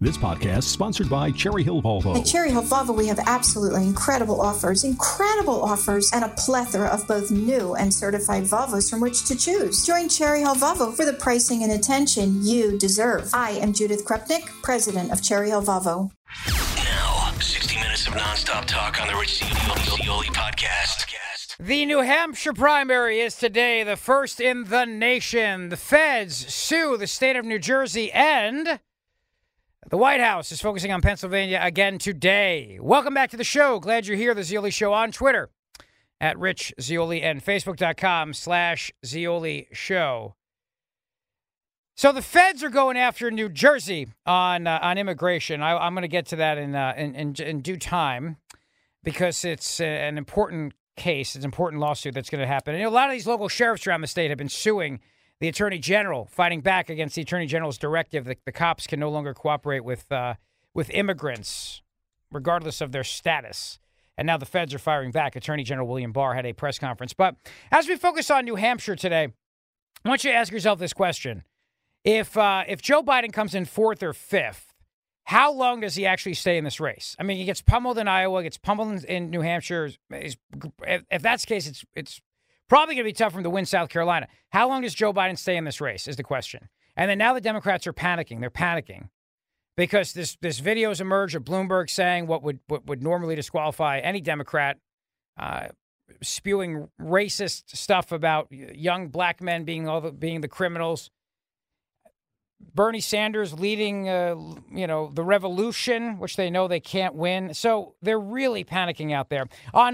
This podcast is sponsored by Cherry Hill Volvo. At Cherry Hill Volvo, we have absolutely incredible offers, and a plethora of both new and certified Volvos from which to choose. Join Cherry Hill Volvo for the pricing and attention you deserve. I am Judith Krupnik, president of Cherry Hill Volvo. Now, 60 minutes of nonstop talk on the Rich Zeoli podcast. The New Hampshire primary is today, the first in the nation. The feds sue the state of New Jersey, and the White House is focusing on Pennsylvania again today. Welcome back to the show. Glad you're here. The Zeoli Show on Twitter at Rich Zeoli and Facebook.com/Zeoli Show. So the feds are going after New Jersey on immigration. I'm going to get to that in due time because it's an important case. It's an important lawsuit that's going to happen. And a lot of these local sheriffs around the state have been suing the Attorney General, fighting back against the Attorney General's directive that the cops can no longer cooperate with immigrants, regardless of their status. And now the feds are firing back. Attorney General William Barr had a press conference. But as we focus on New Hampshire today, I want you to ask yourself this question. If Joe Biden comes in fourth or fifth, how long does he actually stay in this race? I mean, he gets pummeled in Iowa, gets pummeled in New Hampshire. If that's the case, it's probably going to be tough for him to win South Carolina. How long does Joe Biden stay in this race is the question. And then now the Democrats are panicking. They're panicking because this video has emerged of Bloomberg saying what would normally disqualify any Democrat, spewing racist stuff about young black men being the criminals. Bernie Sanders leading, the revolution, which they know they can't win. So they're really panicking out there.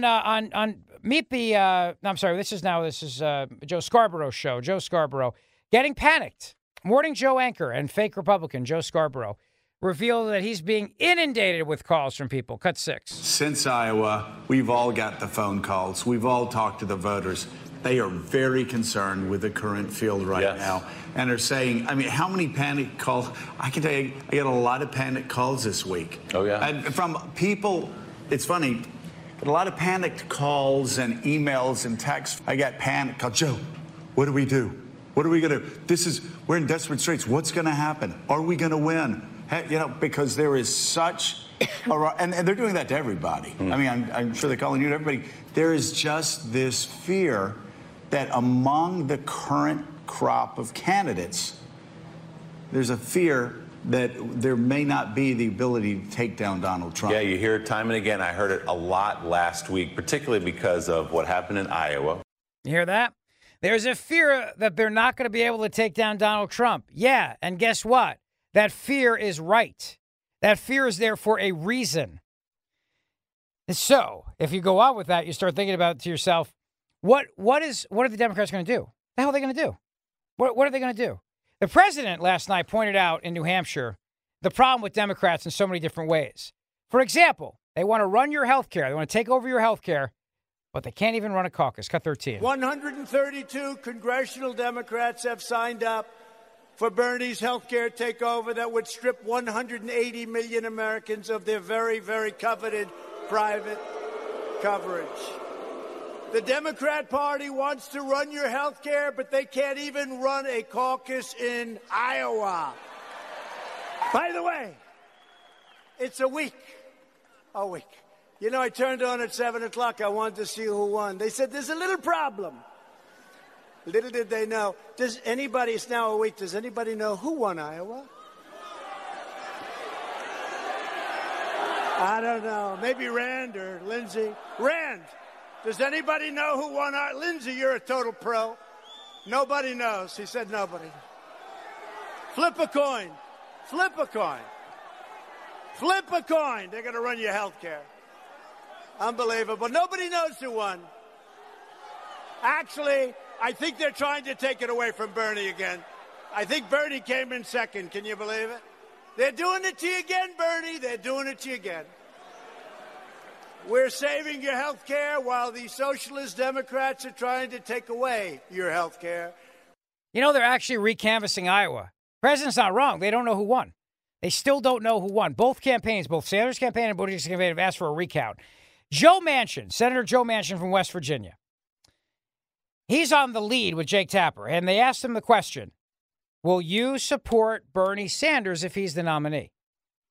This is Joe Scarborough's show. Joe Scarborough getting panicked. Morning Joe anchor and fake Republican Joe Scarborough revealed that he's being inundated with calls from people. Cut 6. Since Iowa, we've all got the phone calls. We've all talked to the voters. They are very concerned with the current field right now and are saying, I mean, how many panic calls? I can tell you, I get a lot of panic calls this week. Oh, yeah. And from people, it's funny, but a lot of panicked calls and emails and texts. I got panic calls. Joe, what do we do? What are we going to, we're in desperate straits. What's going to happen? Are we going to win? Because there is such, and they're doing that to everybody. I mean, I'm sure they're calling you to everybody. There is just this fear that among the current crop of candidates, there's a fear that there may not be the ability to take down Donald Trump. Yeah, you hear it time and again. I heard it a lot last week, particularly because of what happened in Iowa. You hear that? There's a fear that they're not going to be able to take down Donald Trump. Yeah, and guess what? That fear is right. That fear is there for a reason. And so, if you go on with that, you start thinking about it to yourself, what are the Democrats going to do? The hell are they going to do? What are they going to do? The president last night pointed out in New Hampshire the problem with Democrats in so many different ways. For example, they want to run your health care. They want to take over your health care, but they can't even run a caucus. Cut 13. 132 congressional Democrats have signed up for Bernie's health care takeover that would strip 180 million Americans of their very, very coveted private coverage. The Democrat Party wants to run your health care, but they can't even run a caucus in Iowa. By the way, it's a week. You know, I turned on at 7 o'clock. I wanted to see who won. They said there's a little problem. Little did they know. It's now a week. Does anybody know who won Iowa? I don't know. Maybe Rand or Lindsey. Rand. Does anybody know who won Iowa? Lindsey, you're a total pro. Nobody knows. He said nobody. Flip a coin. Flip a coin. Flip a coin. They're going to run your health care. Unbelievable. Nobody knows who won. Actually, I think they're trying to take it away from Bernie again. I think Bernie came in second. Can you believe it? They're doing it to you again, Bernie. They're doing it to you again. We're saving your health care while the socialist Democrats are trying to take away your health care. You know, they're actually recanvassing Iowa. President's not wrong. They don't know who won. They still don't know who won. Both campaigns, both Sanders' campaign and Buttigieg's campaign, have asked for a recount. Senator Joe Manchin from West Virginia, he's on the lead with Jake Tapper, and they asked him the question, will you support Bernie Sanders if he's the nominee?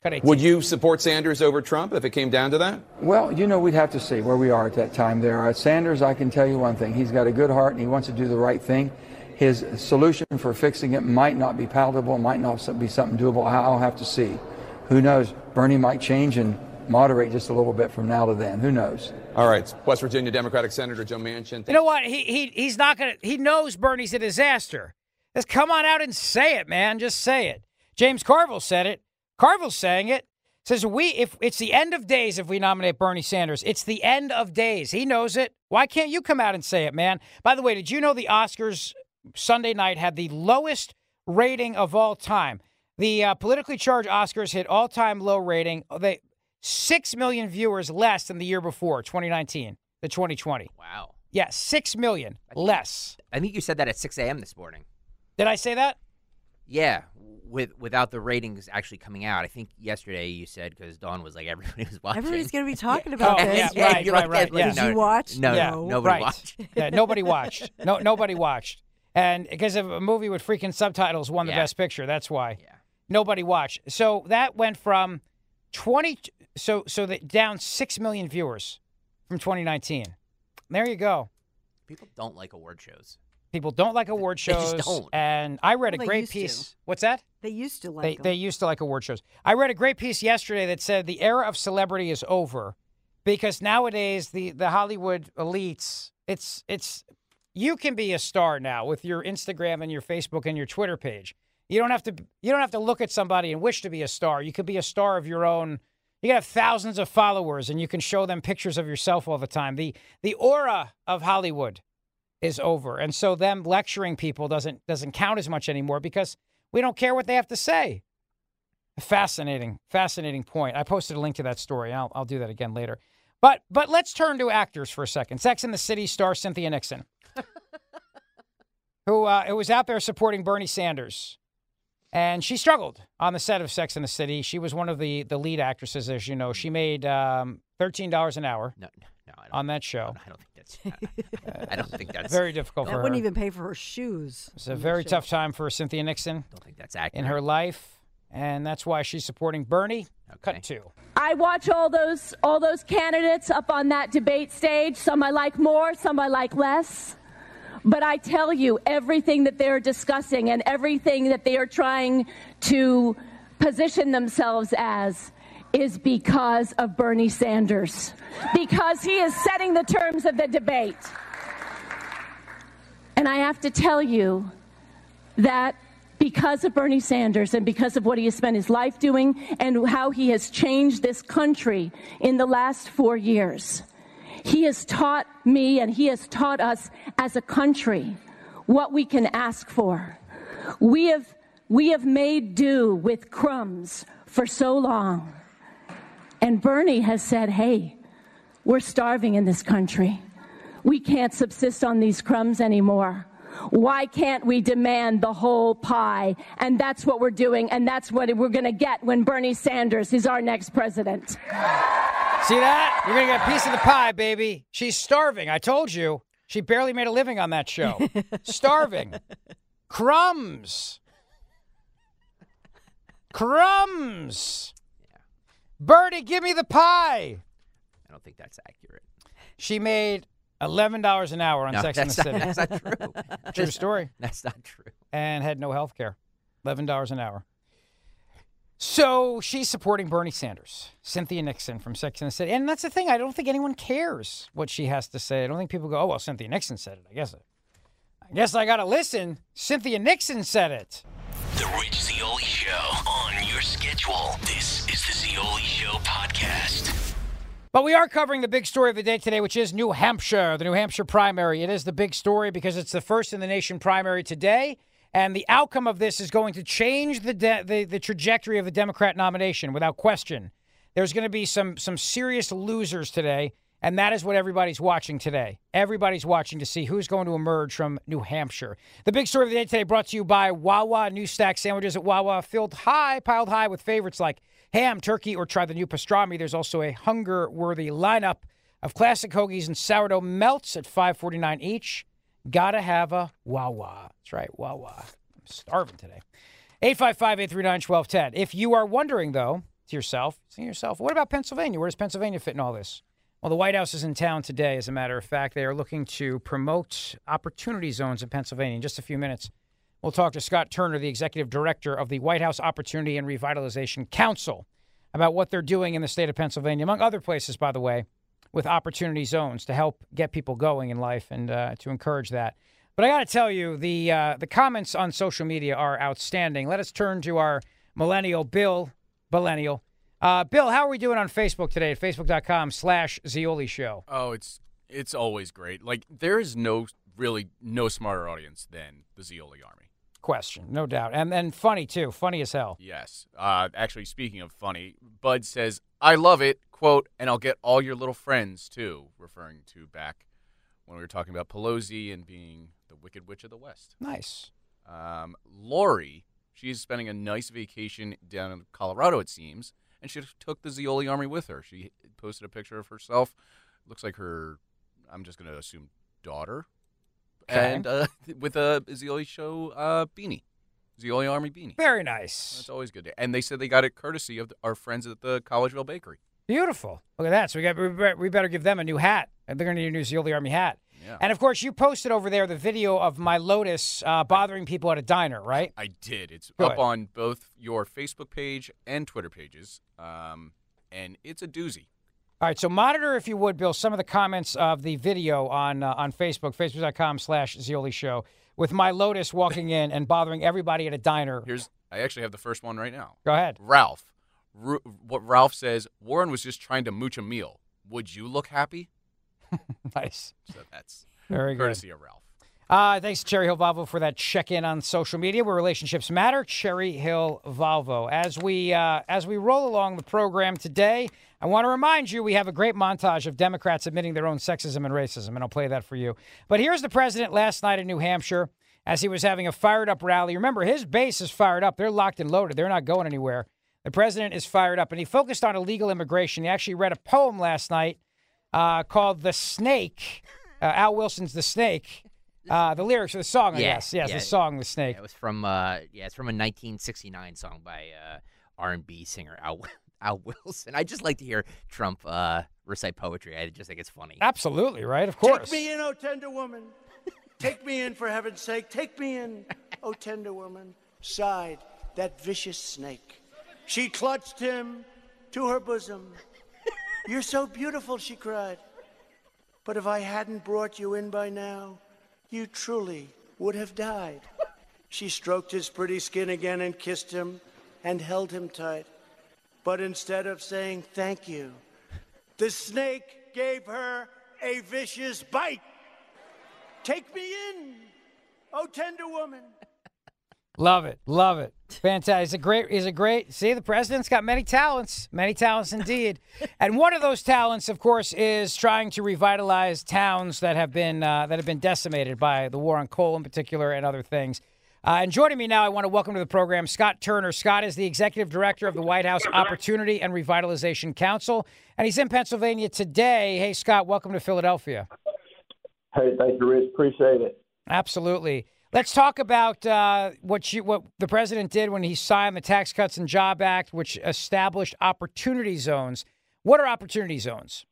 Would you support Sanders over Trump if it came down to that? Well, we'd have to see where we are at that time there. Sanders, I can tell you one thing. He's got a good heart and he wants to do the right thing. His solution for fixing it might not be palatable, might not be something doable. I'll have to see. Who knows? Bernie might change and moderate just a little bit from now to then. Who knows? All right. West Virginia Democratic Senator Joe Manchin. You know what? He's not going to – he knows Bernie's a disaster. Just come on out and say it, man. Just say it. James Carville said it. Carville's saying it. Says if it's the end of days if we nominate Bernie Sanders. It's the end of days. He knows it. Why can't you come out and say it, man? By the way, did you know the Oscars Sunday night had the lowest rating of all time? The politically charged Oscars hit all-time low rating. 6 million viewers less than the year before, 2019, the 2020. Wow. Yeah, 6 million less. I think you said that at 6 a.m. this morning. Did I say that? Yeah, without the ratings actually coming out. I think yesterday you said, because Dawn was like, everybody was watching. Everybody's going to be talking about this. Yeah, right. Yeah. Did you watch? No, nobody watched. Yeah, nobody watched. Nobody watched. And because of a movie with freaking subtitles won the Best Picture, that's why. Yeah. Nobody watched. So that went from 20, down 6 million viewers from 2019. There you go. People don't like award shows. People don't like award shows. They just don't. And I read a great piece. What's that? They used to like They used to like award shows. I read a great piece yesterday that said the era of celebrity is over because nowadays the Hollywood elites, it's you can be a star now with your Instagram and your Facebook and your Twitter page. You don't have to look at somebody and wish to be a star. You could be a star of your own. You can have thousands of followers and you can show them pictures of yourself all the time. The aura of Hollywood is over. And so them lecturing people doesn't count as much anymore because we don't care what they have to say. Fascinating point. I posted a link to that story. I'll do that again later. But let's turn to actors for a second. Sex and the City star Cynthia Nixon, who was out there supporting Bernie Sanders. And she struggled on the set of Sex and the City. She was one of the lead actresses, as you know. She made $13 an hour on that show. I don't think that's very difficult for her. That wouldn't even pay for her shoes. It's a very tough time for Cynthia Nixon. I don't think that's accurate. In her life, and that's why she's supporting Bernie. Okay. Cut 2. I watch all those candidates up on that debate stage. Some I like more, some I like less. But I tell you, everything that they're discussing and everything that they are trying to position themselves as is because of Bernie Sanders, because he is setting the terms of the debate. And I have to tell you that because of Bernie Sanders and because of what he has spent his life doing and how he has changed this country in the last 4 years, he has taught me and he has taught us as a country what we can ask for. We have made do with crumbs for so long. And Bernie has said, hey, we're starving in this country. We can't subsist on these crumbs anymore. Why can't we demand the whole pie? And that's what we're doing, and that's what we're going to get when Bernie Sanders is our next president. See that? You're going to get a piece of the pie, baby. She's starving. I told you. She barely made a living on that show. Starving. Crumbs. Crumbs. Bernie, give me the pie. I don't think that's accurate. She made $11 an hour on Sex and the City. That's not true. True story. That's not true. And had no health care. $11 an hour. So she's supporting Bernie Sanders, Cynthia Nixon from Sex and the City. And that's the thing. I don't think anyone cares what she has to say. I don't think people go, oh, well, Cynthia Nixon said it. I guess I got to listen. Cynthia Nixon said it. The Rich Zeoli Show on your schedule. This is the Zeoli Show podcast. But we are covering the big story of the day today, which is New Hampshire, the New Hampshire primary. It is the big story because it's the first in the nation primary today. And the outcome of this is going to change the trajectory of the Democrat nomination without question. There's going to be some serious losers today, and that is what everybody's watching today. Everybody's watching to see who's going to emerge from New Hampshire. The big story of the day today brought to you by Wawa. New stack sandwiches at Wawa piled high with favorites like ham, turkey, or try the new pastrami. There's also a hunger-worthy lineup of classic hoagies and sourdough melts at $5.49 each. Gotta have a Wawa. That's right, Wawa. I'm starving today. 855-839-1210. If you are wondering, though, to yourself, what about Pennsylvania? Where does Pennsylvania fit in all this? Well, the White House is in town today, as a matter of fact. They are looking to promote opportunity zones in Pennsylvania. In just a few minutes, we'll talk to Scott Turner, the executive director of the White House Opportunity and Revitalization Council, about what they're doing in the state of Pennsylvania, among other places, by the way, with opportunity zones to help get people going in life and to encourage that. But I got to tell you, the comments on social media are outstanding. Let us turn to our millennial, Bill. Bill, how are we doing on Facebook today at facebook.com/Zeoli Show? Oh, it's always great. Like, there is no smarter audience than the Zeoli Army. Question, no doubt. And funny, too. Funny as hell. Yes. Actually, speaking of funny, Bud says, I love it, quote, and I'll get all your little friends, too, referring to back when we were talking about Pelosi and being the Wicked Witch of the West. Nice. Lori, she's spending a nice vacation down in Colorado, it seems, and she took the Zeoli Army with her. She posted a picture of herself. Looks like her, I'm just going to assume, daughter. Okay. And with a Zeoli Show beanie. Zeoli Army beanie. Very nice. That's always good. And they said they got it courtesy of our friends at the Collegeville Bakery. Beautiful. Look at that. So we better give them a new hat. They're going to need a new Zeoli Army hat. Yeah. And, of course, you posted over there the video of my Lotus bothering people at a diner, right? I did. It's Good. up on both your Facebook page and Twitter pages, and it's a doozy. All right, so monitor, if you would, Bill, some of the comments of the video on Facebook, facebook.com/Zeoli Show, with my Lotus walking in and bothering everybody at a diner. I actually have the first one right now. Go ahead. Ralph. What Ralph says, Warren was just trying to mooch a meal. Would you look happy? Nice. So that's very courtesy good. of Ralph. Thanks to Cherry Hill Volvo for that check-in on social media where relationships matter. Cherry Hill Volvo. As we roll along the program today, I want to remind you we have a great montage of Democrats admitting their own sexism and racism, and I'll play that for you. But here's the president last night in New Hampshire as he was having a fired-up rally. Remember, his base is fired up. They're locked and loaded. They're not going anywhere. The president is fired up, and he focused on illegal immigration. He actually read a poem last night called The Snake, Al Wilson's The Snake. The lyrics of the song, I guess. Yes, the song, The Snake. It was from, it's from a 1969 song by R&B singer Al Wilson. I just like to hear Trump recite poetry. I just think it's funny. Absolutely, right? Of course. Take me in, oh tender woman. Take me in, for heaven's sake. Take me in, oh tender woman. Sighed that vicious snake. She clutched him to her bosom. You're so beautiful, she cried. But if I hadn't brought you in by now, you truly would have died. She stroked his pretty skin again and kissed him and held him tight. But instead of saying thank you, the snake gave her a vicious bite. Take me in, oh tender woman. Love it. Love it. Fantastic. He's a great. See, the president's got many talents indeed. And one of those talents, of course, is trying to revitalize towns that have been decimated by the war on coal in particular and other things. And joining me now, I want to welcome to the program Scott Turner. Scott is the executive director of the White House Opportunity and Revitalization Council, and he's in Pennsylvania today. Hey, Scott, welcome to Philadelphia. Hey, thank you, Rich. Appreciate it. Absolutely. Let's talk about what the president did when he signed the Tax Cuts and Job Act, which established opportunity zones. What are opportunity zones?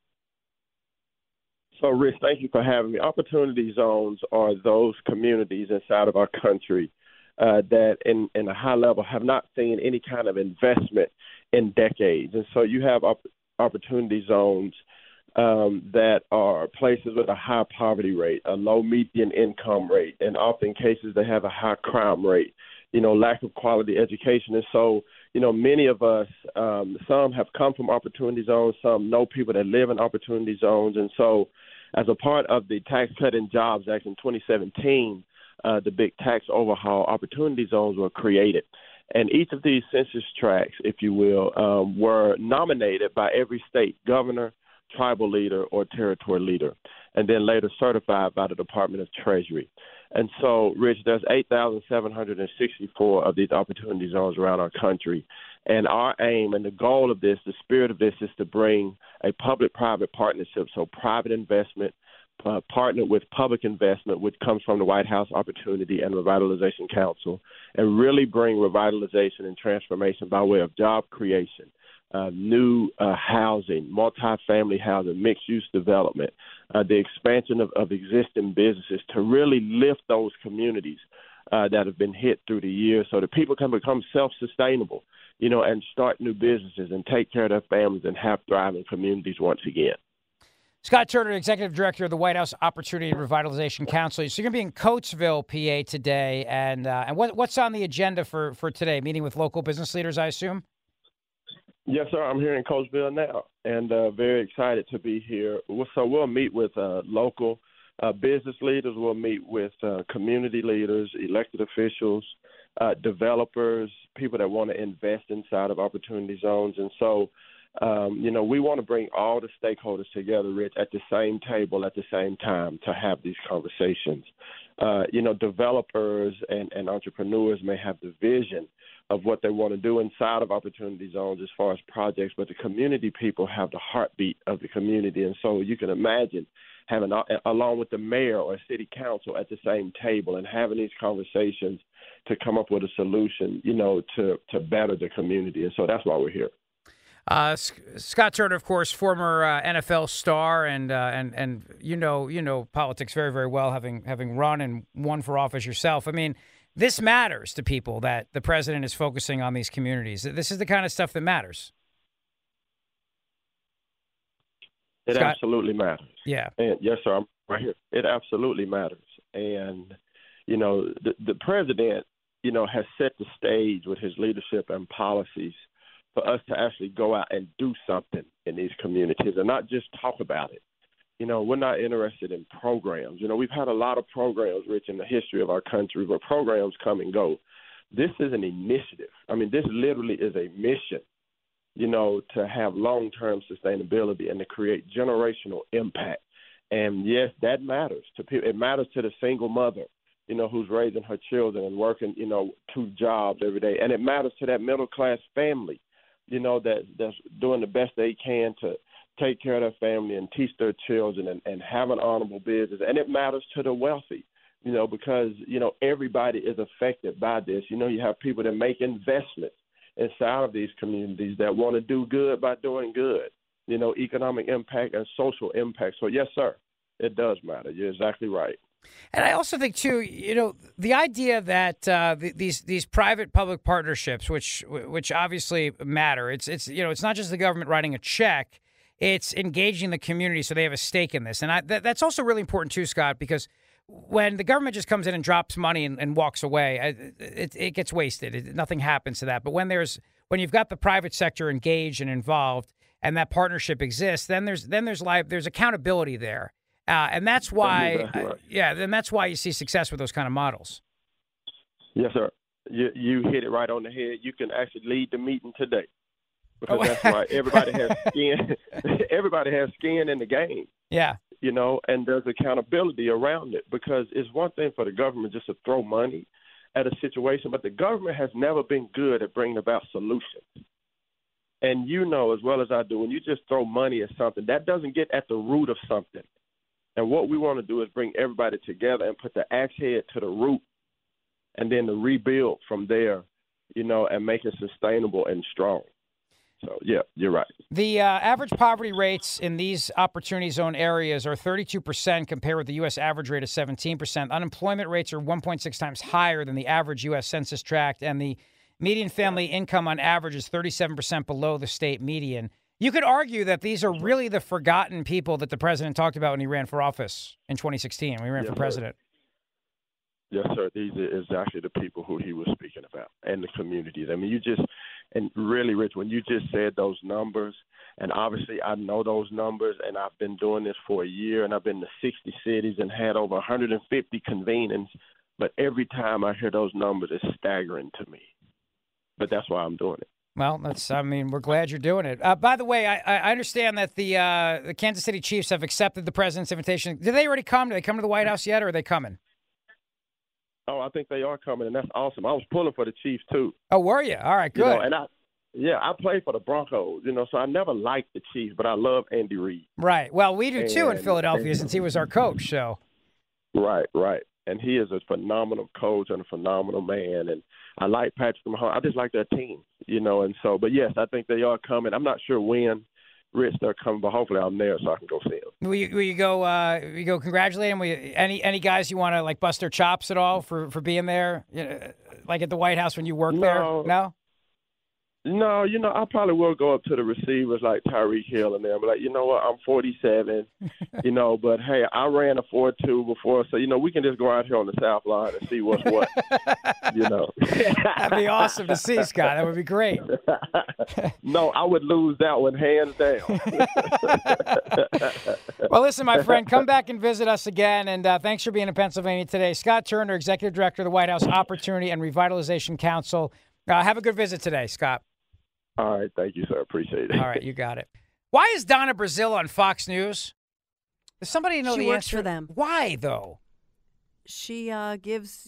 So, Rich, thank you for having me. Opportunity zones are those communities inside of our country that in a high level have not seen any kind of investment in decades. And so you have opportunity zones that are places with a high poverty rate, a low median income rate, and often cases they have a high crime rate, lack of quality education. And so, many of us, some have come from opportunity zones, some know people that live in opportunity zones. And so as a part of the Tax Cut and Jobs Act in 2017, the big tax overhaul, opportunity zones were created. And each of these census tracts, if you will, were nominated by every state governor, tribal leader, or territory leader, and then later certified by the Department of Treasury. And so, Rich, there's 8,764 of these opportunity zones around our country. And our aim and the goal of this, the spirit of this, is to bring a public-private partnership, so private investment partnered with public investment, which comes from the White House Opportunity and Revitalization Council, and really bring revitalization and transformation by way of job creation, new housing, multifamily housing, mixed-use development, the expansion of existing businesses to really lift those communities that have been hit through the years so that people can become self-sustainable, and start new businesses and take care of their families and have thriving communities once again. Scott Turner, Executive Director of the White House Opportunity and Revitalization Council. So you're going to be in Coatesville, PA today, and what's on the agenda for today? Meeting with local business leaders, I assume? Yes, sir. I'm here in Coatesville now, and very excited to be here. So we'll meet with local business leaders. We'll meet with community leaders, elected officials, developers, people that want to invest inside of opportunity zones. And so, we want to bring all the stakeholders together, Rich, at the same table at the same time to have these conversations. Developers and entrepreneurs may have the vision of what they want to do inside of opportunity zones as far as projects, but the community people have the heartbeat of the community. And so you can imagine having, along with the mayor or city council at the same table and having these conversations to come up with a solution, to better the community. And so that's why we're here. Scott Turner, of course, former NFL star, and you know politics very, very well, having run and won for office yourself. I mean, this matters to people that the president is focusing on these communities. This is the kind of stuff that matters. It Scott? Absolutely matters. Yeah. And yes, sir, I'm right here. It absolutely matters. And, the president, has set the stage with his leadership and policies for us to actually go out and do something in these communities and not just talk about it. We're not interested in programs. We've had a lot of programs, Rich, in the history of our country, where programs come and go. This is an initiative. I mean, this literally is a mission, to have long-term sustainability and to create generational impact. And, yes, that matters to people. It matters to the single mother, who's raising her children and working, 2 jobs every day. And it matters to that middle-class family, that's doing the best they can to take care of their family and teach their children and have an honorable business. And it matters to the wealthy, because, everybody is affected by this. You have people that make investments inside of these communities that want to do good by doing good, economic impact and social impact. So, yes, sir, it does matter. You're exactly right. And I also think, too, the idea that these private-public partnerships, which obviously matter, it's not just the government writing a check, it's engaging the community so they have a stake in this. And that's also really important, too, Scott, because when the government just comes in and drops money and walks away, it gets wasted. Nothing happens to that. But when you've got the private sector engaged and involved and that partnership exists, then there's accountability there. And that's why, then that's why you see success with those kind of models. Yes, sir. You hit it right on the head. You can actually lead the meeting today because that's right. Everybody has skin. Everybody has skin in the game. Yeah. And there's accountability around it because it's one thing for the government just to throw money at a situation, but the government has never been good at bringing about solutions. And as well as I do, when you just throw money at something, that doesn't get at the root of something. And what we want to do is bring everybody together and put the axe head to the root and then to rebuild from there, and make it sustainable and strong. So, yeah, you're right. The average poverty rates in these opportunity zone areas are 32% compared with the U.S. average rate of 17%. Unemployment rates are 1.6 times higher than the average U.S. census tract, and the median family income on average is 37% below the state median. You could argue that these are really the forgotten people that the president talked about when he ran for office in 2016, when he ran for president. Yes, sir. These are exactly the people who he was speaking about and the communities. I mean, and really, Rich, when you just said those numbers, and obviously I know those numbers, and I've been doing this for a year, and I've been to 60 cities and had over 150 convenings, but every time I hear those numbers, it's staggering to me. But that's why I'm doing it. Well, we're glad you're doing it. By the way, I understand that the Kansas City Chiefs have accepted the president's invitation. Did they already come? Did they come to the White House yet, or are they coming? Oh, I think they are coming, and that's awesome. I was pulling for the Chiefs, too. Oh, were you? All right, good. I played for the Broncos, so I never liked the Chiefs, but I love Andy Reid. Right. Well, we do, too, in Philadelphia, since he was our coach, so. Right. and he is a phenomenal coach and a phenomenal man. And I like Patrick Mahomes. I just like their team, and so. But yes, I think they are coming. I'm not sure when, Rich, they're coming, but hopefully I'm there so I can go see them. Will you go congratulate them? Any guys you want to like bust their chops at all for being there, like at the White House when you work there? No. No, I probably will go up to the receivers like Tyreek Hill and them. But you know what? I'm 47, but hey, I ran a 4.2 before, so we can just go out here on the South Line and see what's what. That'd be awesome to see, Scott. That would be great. No, I would lose that one hands down. Well, listen, my friend, come back and visit us again, and thanks for being in Pennsylvania today. Scott Turner, Executive Director of the White House Opportunity and Revitalization Council. Have a good visit today, Scott. All right. Thank you, sir. Appreciate it. All right. You got it. Why is Donna Brazile on Fox News? Does somebody know the answer? She works for them. Why, though? She gives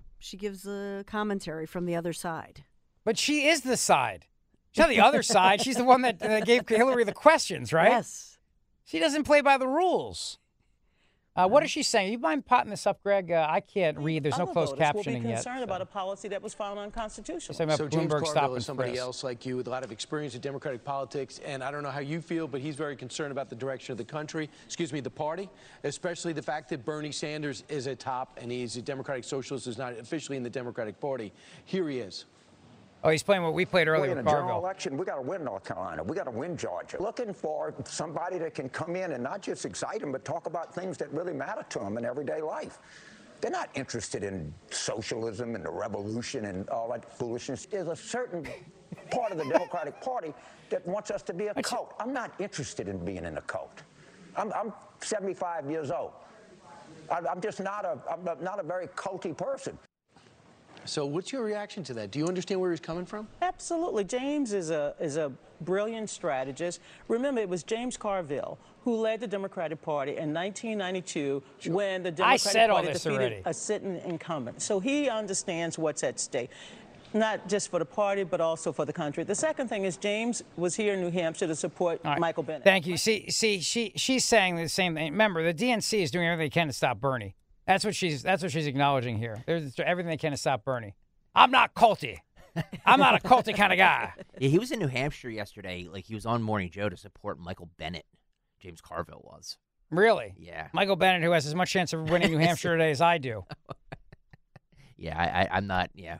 a commentary from the other side. But she is the side. She's not the other side. She's the one that gave Hillary the questions, right? Yes. She doesn't play by the rules. What is she saying? You mind potting this up, Greg? I can't read. There's no closed captioning will be yet. concerned about a policy that was found unconstitutional. So James Carville is somebody else like you with a lot of experience in Democratic politics, and I don't know how you feel, but he's very concerned about the direction of the party, especially the fact that Bernie Sanders is at top, and he's a Democratic Socialist, who's not officially in the Democratic Party. Here he is. Oh, he's playing what we played earlier with Carville. In a general election, we got to win North Carolina. We got to win Georgia. Looking for somebody that can come in and not just excite them, but talk about things that really matter to them in everyday life. They're not interested in socialism and the revolution and all that foolishness. There's a certain part of the Democratic Party that wants us to be a cult. I'm not interested in being in a cult. I'm 75 years old. I'm just not a very culty person. So what's your reaction to that? Do you understand where he's coming from? Absolutely. James is a brilliant strategist. Remember, it was James Carville who led the Democratic Party in 1992 when the Democratic Party defeated a sitting incumbent. So he understands what's at stake, not just for the party, but also for the country. The second thing is James was here in New Hampshire to support Michael Bennet. Thank you. She's saying the same thing. Remember, the DNC is doing everything they can to stop Bernie. That's what she's acknowledging here. There's everything they can to stop Bernie. I'm not culty. I'm not a culty kind of guy. Yeah, he was in New Hampshire yesterday. Like, he was on Morning Joe to support Michael Bennet. James Carville was. Really? Yeah. Michael Bennet, who has as much chance of winning New Hampshire today as I do. Yeah, I'm not. Yeah.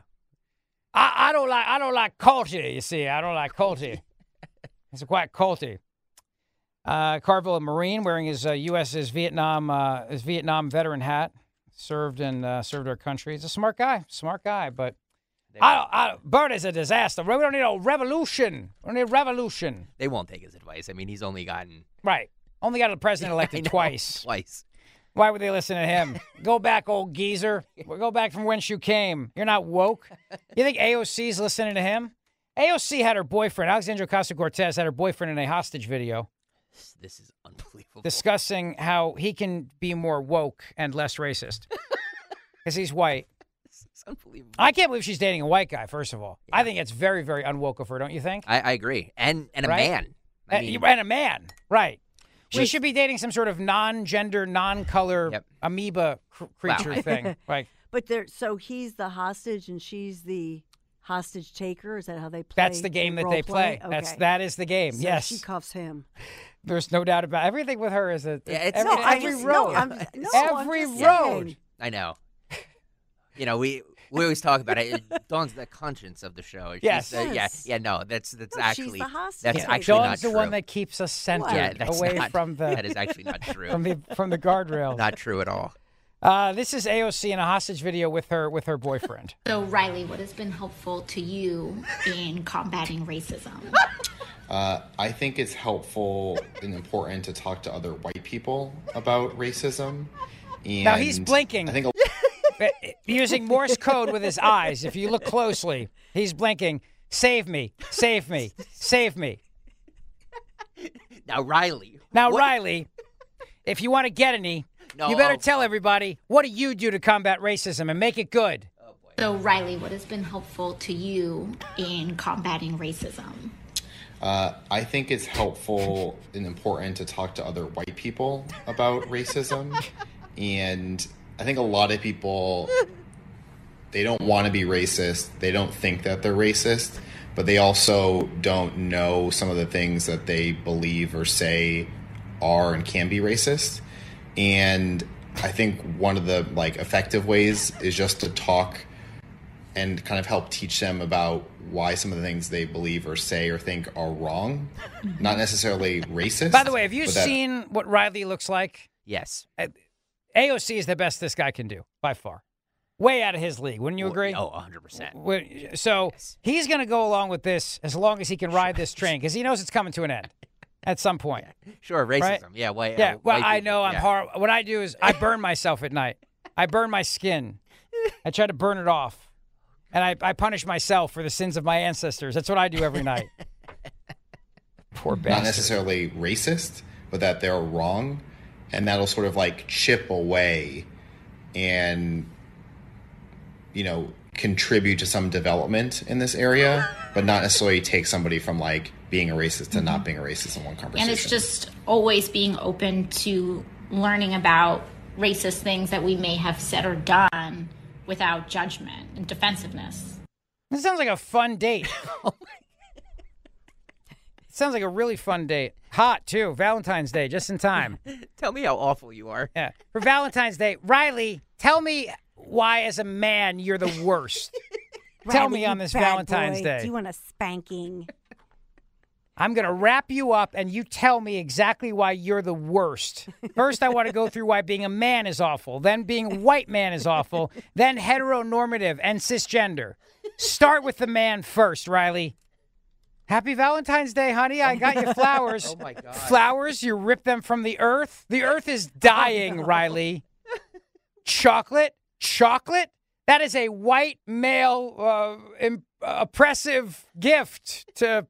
I don't like culty. You see, I don't like culty. It's quite culty. Carville, a Marine, wearing his his Vietnam veteran hat, served our country. He's a smart guy, but Bernie's a disaster. We don't need a revolution. We don't need a revolution. They won't take his advice. I mean, he's only gotten the president elected twice. Why would they listen to him? Go back, old geezer. Go back from whence you came. You're not woke. You think AOC's listening to him? AOC had her boyfriend, Alexandria Ocasio-Cortez, had her boyfriend in a hostage video. This is unbelievable. Discussing how he can be more woke and less racist because he's white. This is unbelievable. I can't believe she's dating a white guy, first of all. Yeah. I think it's very, very unwoke of her, don't you think? I agree. And a man. And a man, right. She should be dating some sort of non-gender, non-color amoeba creature thing. Right. But so he's the hostage and she's the hostage taker? Is that how they play? That's the game that they play. Okay. That is the game. So yes. She cuffs him. There's no doubt about it. Everything with her is every road. Every road. I know. We always talk about it. It dawns the conscience of the show. Yes. No, that's actually she's the hostage. That's actually not Dawn's true. the one that keeps us centered from the. That is actually not true. from the guardrails. Not true at all. This is AOC in a hostage video with her boyfriend. So, Riley, what has been helpful to you in combating racism? I think it's helpful and important to talk to other white people about racism. And now he's blinking. I think using Morse code with his eyes. If you look closely, he's blinking. Save me! Save me! Save me! Now, Riley. Riley, if you want to get any. You better tell everybody, what do you do to combat racism and make it good? Oh, boy. So, Riley, what has been helpful to you in combating racism? I think it's helpful and important to talk to other white people about racism. And I think a lot of people, they don't want to be racist. They don't think that they're racist, but they also don't know some of the things that they believe or say are and can be racist. And I think one of the effective ways is just to talk and kind of help teach them about why some of the things they believe or say or think are wrong, not necessarily racist. By the way, have you seen what Riley looks like? Yes. AOC is the best this guy can do, by far. Way out of his league. Wouldn't you agree? Oh, 100%. So he's going to go along with this as long as he can ride this train, because he knows it's coming to an end at some point. Sure, racism. Right? Yeah, well, white I people, know I'm horrible. What I do is I burn myself at night. I burn my skin. I try to burn it off. And I punish myself for the sins of my ancestors. That's what I do every night. Poor bastard. Not necessarily racist, but that they're wrong. And that'll sort of chip away and, contribute to some development in this area, but not necessarily take somebody from being a racist to not being a racist in one conversation. And it's just always being open to learning about racist things that we may have said or done without judgment and defensiveness. This sounds like a fun date. Sounds like a really fun date. Hot, too. Valentine's Day, just in time. Tell me how awful you are. Yeah. For Valentine's Day, Riley, tell me why, as a man, you're the worst. Tell Riley, me on this bad Valentine's boy. Day. Do you want a spanking? I'm going to wrap you up, and you tell me exactly why you're the worst. First, I want to go through why being a man is awful, then being a white man is awful, then heteronormative and cisgender. Start with the man first, Riley. Happy Valentine's Day, honey. I got you flowers. Oh, my God. Flowers, you rip them from the earth. The earth is dying, Riley. Chocolate? That is a white male oppressive gift to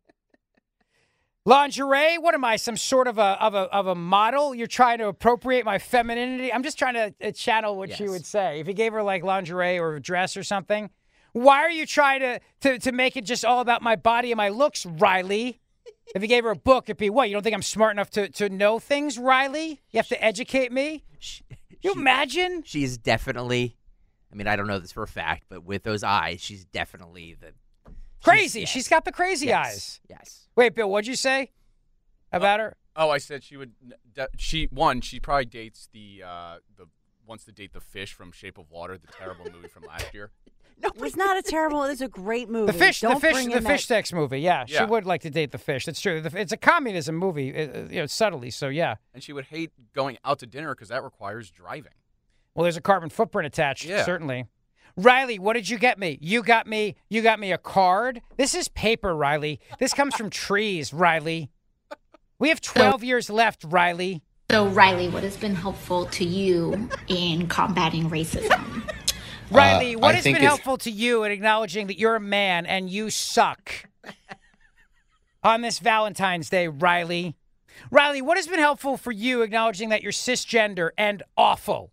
lingerie. What am I, some sort of a model? You're trying to appropriate my femininity? I'm just trying to channel what you would say. If you gave her lingerie or a dress or something. Why are you trying to make it just all about my body and my looks, Riley? If you gave her a book, it'd be what? You don't think I'm smart enough to know things, Riley? You have to educate me? You imagine? She's definitely, I don't know this for a fact, but with those eyes, she's definitely crazy. She's got the crazy eyes. Yes. Wait, Bill, what'd you say about her? Oh, I said she would. She probably dates wants to date the fish from Shape of Water, the terrible movie from last year. No, it was not a terrible. It was a great movie. The fish Fish sticks movie. Yeah, she would like to date the fish. That's true. It's a communism movie, subtly. So yeah. And she would hate going out to dinner because that requires driving. Well, there's a carbon footprint attached. Yeah. Certainly. Riley, what did you get me? You got me a card. This is paper, Riley. This comes from trees, Riley. We have 12 years left, Riley. So, Riley, what has been helpful to you in combating racism? Riley, what has been helpful to you in acknowledging that you're a man and you suck on this Valentine's Day, Riley? Riley, what has been helpful for you acknowledging that you're cisgender and awful?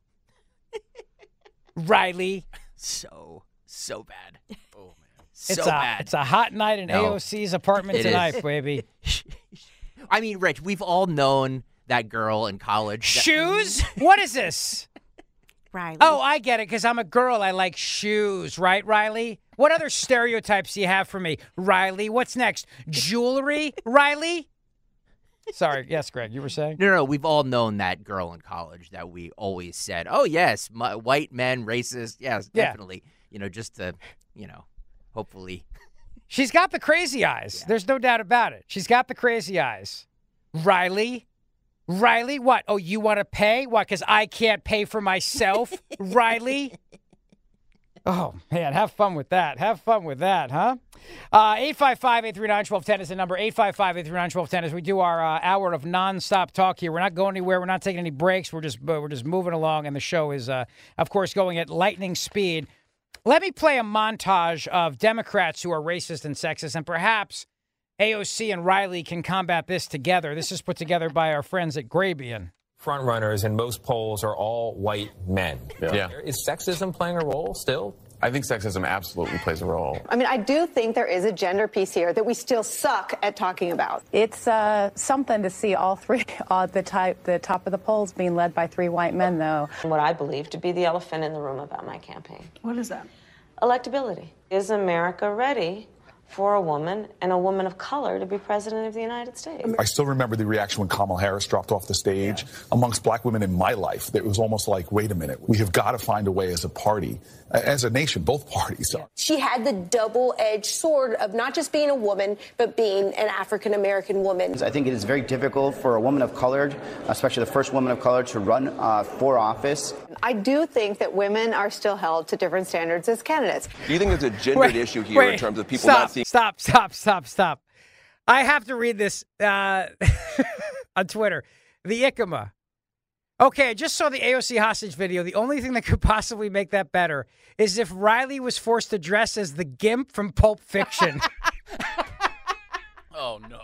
Riley. So bad. Oh, man. It's a hot night in AOC's apartment tonight, baby. Rich, we've all known that girl in college. Shoes? What is this? Riley. Oh, I get it, because I'm a girl. I like shoes, right, Riley? What other stereotypes do you have for me, Riley? What's next? Jewelry, Riley? Sorry, yes, Greg, you were saying? No, we've all known that girl in college that we always said, oh, yes, white men, racist, yes, definitely. Just to, hopefully. She's got the crazy eyes. Yeah. There's no doubt about it. She's got the crazy eyes. Riley, what? Oh, you want to pay? What, because I can't pay for myself? Riley? Oh, man, have fun with that. Have fun with that, huh? 855-839-1210 is the number. 855-839-1210 as we do our hour of nonstop talk here. We're not going anywhere. We're not taking any breaks. We're just moving along, and the show is, of course, going at lightning speed. Let me play a montage of Democrats who are racist and sexist, and perhaps AOC and Riley can combat this together. This is put together by our friends at Grabien. Front runners in most polls are all white men. Yeah. Is sexism playing a role still? I think sexism absolutely plays a role. I mean, I do think there is a gender piece here that we still suck at talking about. It's something to see all three the top of the polls being led by three white men, though. What I believe to be the elephant in the room about my campaign. What is that? Electability. Is America ready for a woman and a woman of color to be president of the United States? I still remember the reaction when Kamala Harris dropped off the stage. Amongst black women in my life, it was almost like, wait a minute, we have got to find a way as a party, as a nation, both parties. She had the double-edged sword of not just being a woman, but being an African-American woman. I think it is very difficult for a woman of color, especially the first woman of color, to run for office. I do think that women are still held to different standards as candidates. Do you think there's a gendered issue here in terms of people not seeing... Stop. I have to read this on Twitter. The ICMA. Okay, I just saw the AOC hostage video. The only thing that could possibly make that better is if Riley was forced to dress as the Gimp from Pulp Fiction. Oh, no.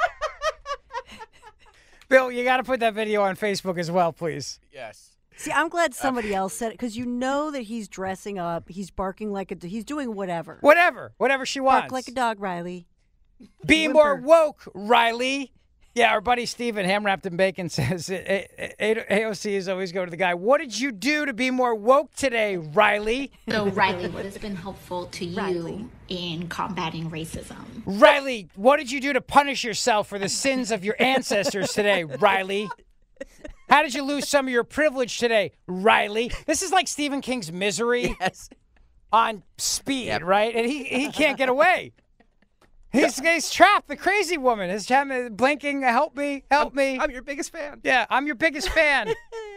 Bill, you got to put that video on Facebook as well, please. Yes. See, I'm glad somebody else said it because you know that he's dressing up. He's barking like he's doing whatever. Whatever she wants. Bark like a dog, Riley. Be more woke, Riley. Yeah, our buddy Steven, ham wrapped in bacon, says AOC is always go to the guy. What did you do to be more woke today, Riley? So, Riley, what has been helpful to you in combating racism? Riley, what did you do to punish yourself for the sins of your ancestors today, Riley? How did you lose some of your privilege today, Riley? This is like Stephen King's Misery on speed, right? And he can't get away. He's trapped. The crazy woman is blinking, help me. I'm your biggest fan. Yeah, I'm your biggest fan.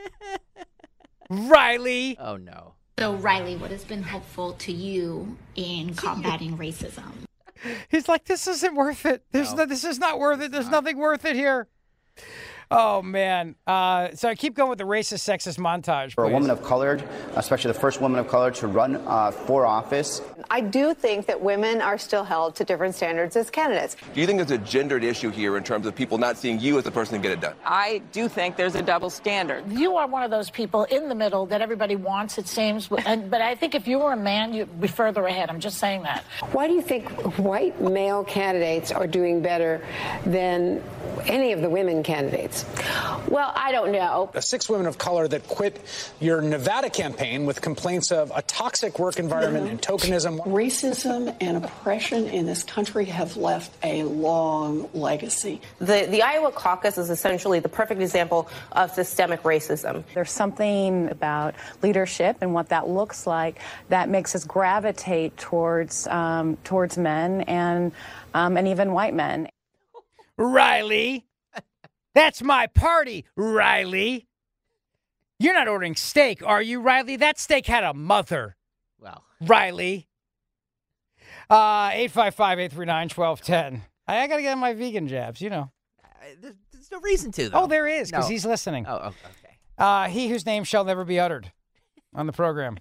Riley. Oh, no. So, Riley, what has been helpful to you in combating racism? He's like, this isn't worth it. This is not worth it. There's nothing worth it here. Oh, man. So I keep going with the racist, sexist montage, For please. a woman of color, especially the first woman of color, to run for office. I do think that women are still held to different standards as candidates. Do you think there's a gendered issue here in terms of people not seeing you as the person to get it done? I do think there's a double standard. You are one of those people in the middle that everybody wants, it seems. But I think if you were a man, you'd be further ahead. I'm just saying that. Why do you think white male candidates are doing better than any of the women candidates? Well, I don't know. 6 women of color that quit your Nevada campaign with complaints of a toxic work environment and tokenism. Racism and oppression in this country have left a long legacy. The Iowa caucus is essentially the perfect example of systemic racism. There's something about leadership and what that looks like that makes us gravitate towards men and even white men. Riley. That's my party, Riley. You're not ordering steak, are you, Riley? That steak had a mother. Well, Riley. 855-839-1210. I got to get my vegan jabs, you know. There's no reason to, though. Oh, there is, because he's listening. Oh, okay. He whose name shall never be uttered on the program.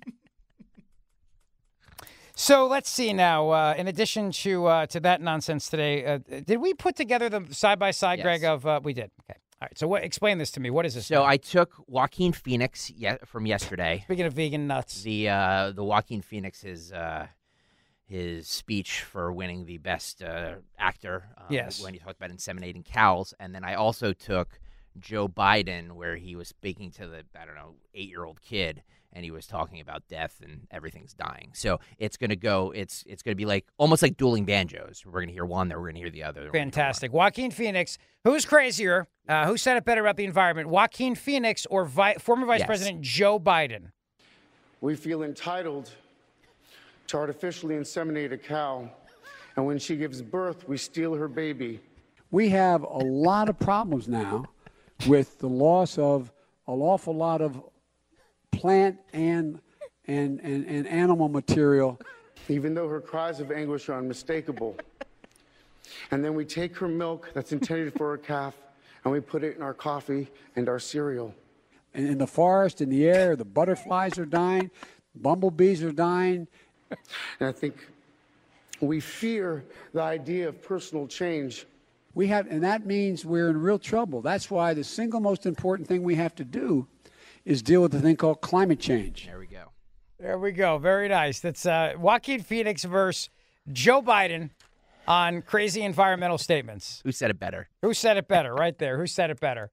So let's see now. In addition to that nonsense today, did we put together the side-by-side, Greg, of we did. Okay. All right. So explain this to me. What is this? So I took Joaquin Phoenix from yesterday. Speaking of vegan nuts. The Joaquin Phoenix, his speech for winning the best actor. Yes. When he talked about inseminating cows. And then I also took Joe Biden, where he was speaking to the, 8-year-old kid. And he was talking about death and everything's dying. So it's going to go, it's going to be like almost like dueling banjos. We're going to hear one, then we're going to hear the other. Fantastic. Joaquin Phoenix, who's crazier? Who said it better about the environment? Joaquin Phoenix or former Vice President Joe Biden? We feel entitled to artificially inseminate a cow. And when she gives birth, we steal her baby. We have a lot of problems now with the loss of an awful lot of plant and animal material. Even though her cries of anguish are unmistakable. And then we take her milk that's intended for a calf and we put it in our coffee and our cereal. And in the forest, in the air, the butterflies are dying, bumblebees are dying. And I think we fear the idea of personal change. And that means we're in real trouble. That's why the single most important thing we have to do is deal with the thing called climate change. There we go. There we go. Very nice. That's Joaquin Phoenix versus Joe Biden on crazy environmental statements. Who said it better? Who said it better? Right there. Who said it better?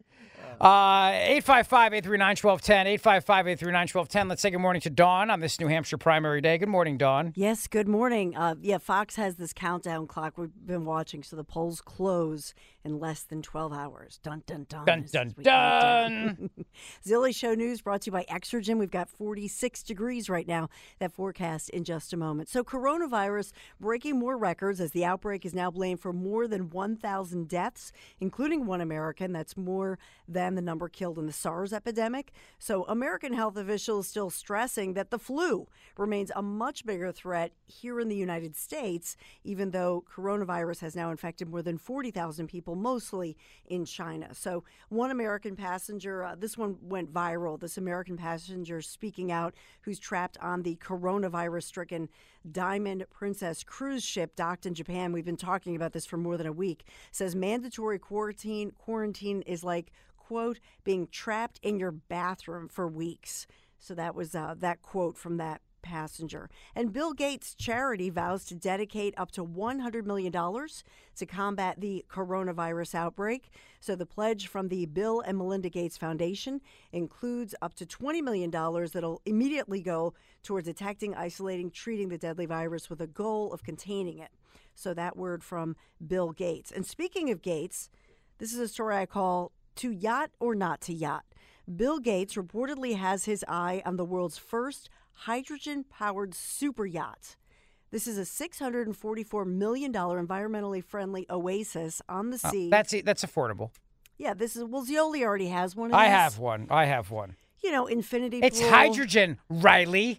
855-839-1210, 855-839-1210. Let's say good morning to Dawn on this New Hampshire primary day. Good morning, Dawn. Yes, good morning. Fox has this countdown clock we've been watching, so the polls close in less than 12 hours. Dun, dun, dun. Dun, dun, dun. Zilly Show News brought to you by Exergen. We've got 46 degrees right now. That forecast in just a moment. So coronavirus breaking more records as the outbreak is now blamed for more than 1,000 deaths, including one American. That's more than the number killed in the SARS epidemic. So American health officials still stressing that the flu remains a much bigger threat here in the United States, even though coronavirus has now infected more than 40,000 people, mostly in China. So one American passenger, this one went viral, this American passenger speaking out who's trapped on the coronavirus-stricken Diamond Princess cruise ship docked in Japan. We've been talking about this for more than a week. Says mandatory quarantine is like, quote, being trapped in your bathroom for weeks. So that was that quote from that passenger. And Bill Gates' charity vows to dedicate up to $100 million to combat the coronavirus outbreak. So the pledge from the Bill and Melinda Gates Foundation includes up to $20 million that'll immediately go toward detecting, isolating, treating the deadly virus with a goal of containing it. So that word from Bill Gates. And speaking of Gates, this is a story I call To Yacht or Not to Yacht. Bill Gates reportedly has his eye on the world's first hydrogen-powered super yacht. This is a $644 million environmentally friendly oasis on the sea. That's affordable. Yeah, this is, well, Zioli already has one of I these. have one. You know, infinity It's pool. hydrogen, Riley.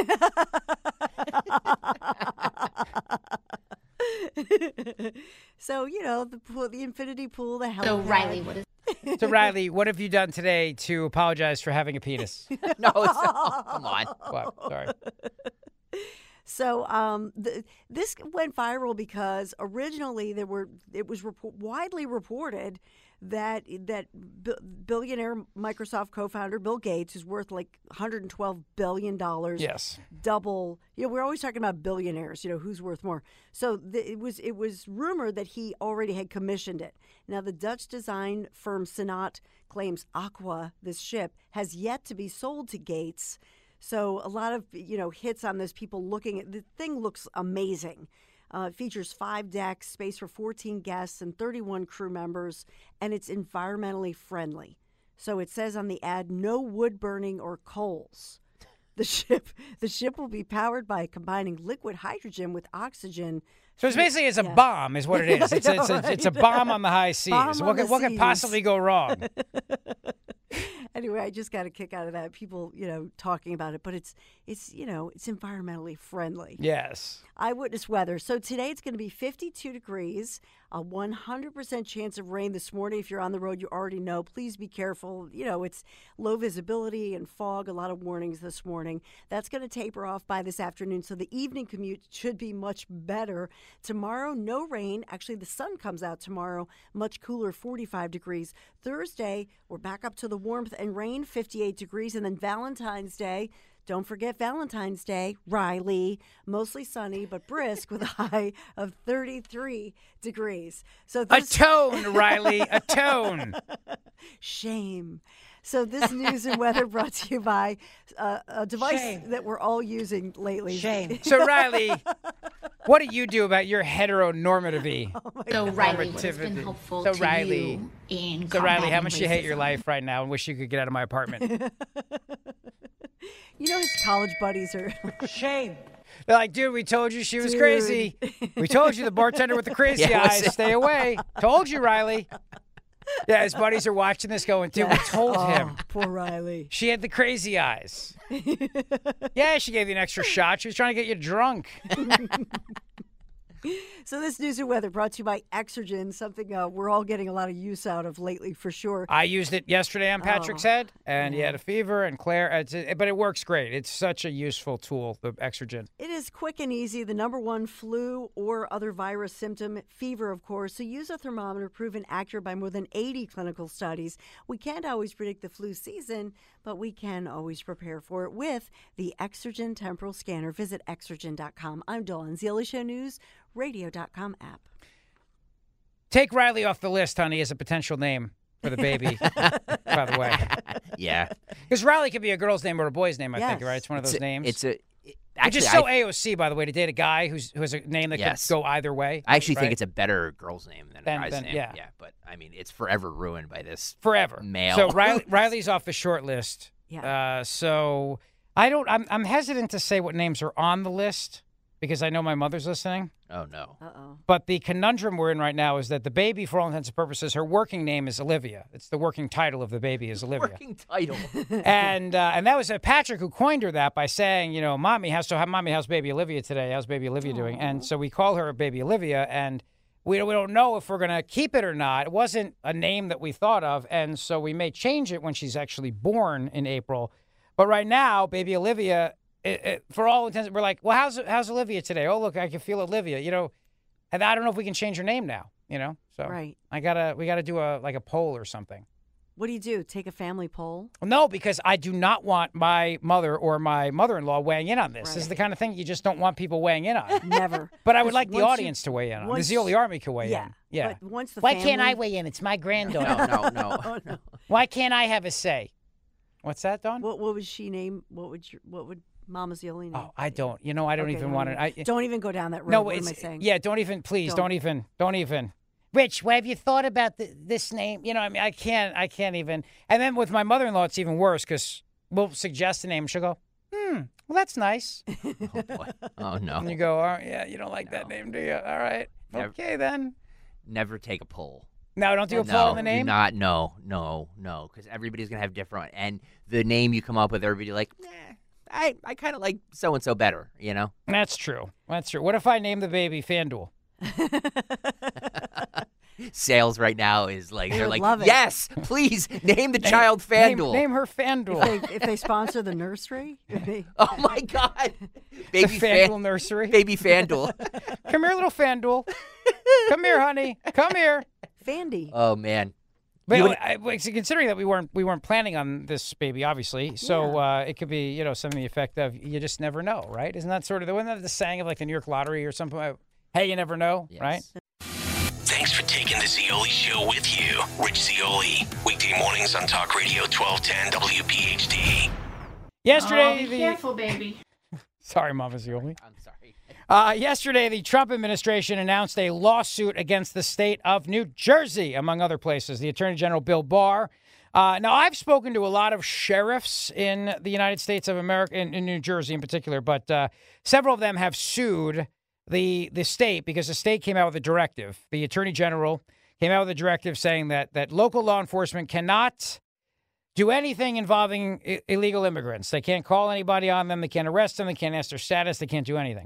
So, you know, the infinity pool, the helipad. So, Riley, what is So, Riley, what have you done today to apologize for having a penis? No, it's not. Come on. What? Sorry. So this went viral because originally it was widely reported that billionaire Microsoft co-founder Bill Gates, who's worth like $112 billion. Yes. Double. You know, we're always talking about billionaires. You know, who's worth more. So it was rumored that he already had commissioned it. Now the Dutch design firm Sonat claims Aqua, this ship, has yet to be sold to Gates. So a lot of, hits on this, people looking at the thing looks amazing. It features 5 decks, space for 14 guests and 31 crew members, and it's environmentally friendly. So it says on the ad, no wood burning or coals. The ship will be powered by combining liquid hydrogen with oxygen. So it's basically a bomb, is what it is. It's a bomb on the high seas. What could possibly go wrong? Anyway, I just got a kick out of that. People, talking about it, but it's environmentally friendly. Yes. Eyewitness weather. So today it's going to be 52 degrees, a 100% chance of rain this morning. If you're on the road, you already know. Please be careful. It's low visibility and fog, a lot of warnings this morning. That's going to taper off by this afternoon, so the evening commute should be much better. Tomorrow, no rain. Actually, the sun comes out tomorrow, much cooler, 45 degrees. Thursday, we're back up to the warmth and rain, 58 degrees. And then Valentine's Day, don't forget Valentine's Day, Riley, mostly sunny but brisk with a high of 33 degrees. So atone, Riley, atone. Shame. So this news and weather brought to you by a device that we're all using lately. Shame. So, Riley, what do you do about your heteronormativity? So, Riley, what has been helpful to you in So, Riley, how much racism? you hate your life right now and wish you could get out of my apartment? His college buddies are... Shame. They're like, dude, we told you she was crazy. We told you the bartender with the crazy eyes. Stay away. Told you, Riley. Yeah, his buddies are watching this going, dude, we told him. Poor Riley. She had the crazy eyes. Yeah, she gave you an extra shot. She was trying to get you drunk. So this news and weather brought to you by Exergen, something we're all getting a lot of use out of lately for sure. I used it yesterday on Patrick's head, and he had a fever, and Claire, but it works great. It's such a useful tool, the Exergen. It is quick and easy. The number one flu or other virus symptom, fever, of course. So use a thermometer proven accurate by more than 80 clinical studies. We can't always predict the flu season, but we can always prepare for it with the Exergen Temporal Scanner. Visit Exergen.com. I'm Dawn. Zeoli Show News, radio.com app. Take Riley off the list, honey, as a potential name for the baby, by the way. Yeah. Because Riley could be a girl's name or a boy's name, I think, right? It's one of those names. Actually, which is so AOC, by the way, to date a guy who has a name that could go either way. I actually think it's a better girl's name than a guy's name. Yeah. But, I mean, it's forever ruined by this male. So Riley's off the short list. Yeah. So I'm hesitant to say what names are on the list because I know my mother's listening. Oh, no. Uh-oh. But the conundrum we're in right now is that the baby, for all intents and purposes, her working name is Olivia. It's the working title of the baby is Olivia. Working title. And that was Patrick who coined her that by saying, Mommy, how's baby Olivia today? How's baby Olivia doing? And so we call her baby Olivia, and we don't know if we're going to keep it or not. It wasn't a name that we thought of, and so we may change it when she's actually born in April. But right now, baby Olivia, for all intents, we're like, well, how's Olivia today? Oh, look, I can feel Olivia. And I don't know if we can change her name now. So right. we gotta do a poll or something. What do you do? Take a family poll? No, because I do not want my mother or my mother-in-law weighing in on this. Right. This is the kind of thing you just don't want people weighing in on. Never. But I would like the audience to weigh in on. The Zeoli Army could weigh in. Yeah. But once the Why can't I weigh in? It's my granddaughter. No. Why can't I have a say? What's that, Dawn? What would she name? What would Mama Zeoli name? Oh, I don't. I don't even want to. Don't even go down that road. No, what am I saying? Yeah, don't even. Please, don't even. Rich, what have you thought about this name? I can't even. And then with my mother-in-law, it's even worse because we'll suggest a name. She'll go, well, that's nice. Oh, boy. Oh, no. And you go, oh, yeah, you don't like that name, do you? All right. Okay, then. Never take a poll. No, don't do a poll on the name? No, because everybody's going to have different. And the name you come up with, everybody like, I kind of like so-and-so better, That's true. What if I name the baby FanDuel? Sales right now is like, they're like, love it. Yes, please name the child FanDuel. Name her FanDuel. If they sponsor the nursery. Oh, my God. Baby the FanDuel nursery. Baby FanDuel. Come here, little FanDuel. Come here, honey. Come here. Fandy. Oh, man. But considering that we weren't planning on this baby, obviously, so it could be something to the effect of you just never know, right? Isn't that sort of wasn't that the saying of like the New York Lottery or something? Hey, you never know, right? Thanks for taking the Zeoli Show with you, Rich Zeoli. Weekday mornings on Talk Radio 1210 WPHT. Yesterday, be careful, baby. Sorry, Mama Zeoli. I'm sorry. Yesterday, the Trump administration announced a lawsuit against the state of New Jersey, among other places. The Attorney General, Bill Barr. Now, I've spoken to a lot of sheriffs in the United States of America, in New Jersey in particular, but several of them have sued the state because the state came out with a directive. The Attorney General came out with a directive saying that local law enforcement cannot do anything involving illegal immigrants. They can't call anybody on them. They can't arrest them. They can't ask their status. They can't do anything.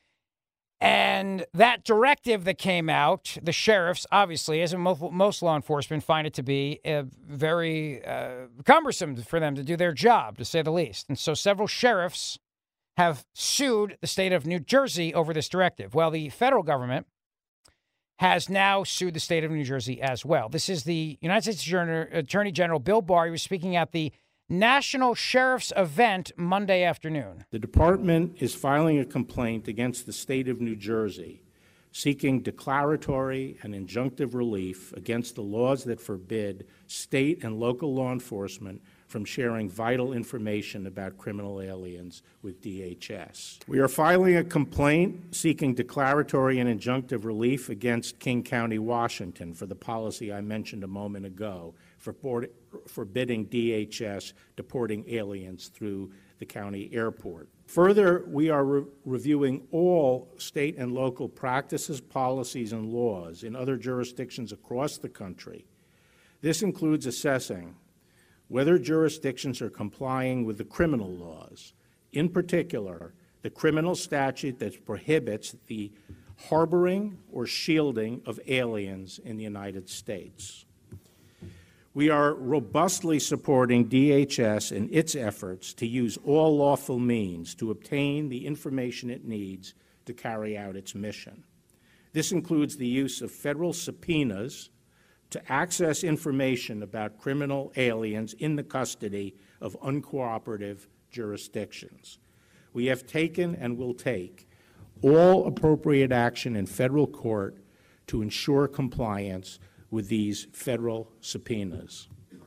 And that directive that came out, the sheriffs, obviously, as in most law enforcement, find it to be very cumbersome for them to do their job, to say the least. And so several sheriffs have sued the state of New Jersey over this directive. Well, the federal government has now sued the state of New Jersey as well. This is the United States Attorney General Bill Barr. He was speaking at the National Sheriff's event Monday afternoon. The department is filing a complaint against the state of New Jersey, seeking declaratory and injunctive relief against the laws that forbid state and local law enforcement from sharing vital information about criminal aliens with DHS. We are filing a complaint seeking declaratory and injunctive relief against King County, Washington, for the policy I mentioned a moment ago, forbidding DHS deporting aliens through the county airport. Further, we are reviewing all state and local practices, policies, and laws in other jurisdictions across the country. This includes assessing whether jurisdictions are complying with the criminal laws, in particular, the criminal statute that prohibits the harboring or shielding of aliens in the United States. We are robustly supporting DHS in its efforts to use all lawful means to obtain the information it needs to carry out its mission. This includes the use of federal subpoenas to access information about criminal aliens in the custody of uncooperative jurisdictions. We have taken and will take all appropriate action in federal court to ensure compliance with these federal subpoenas.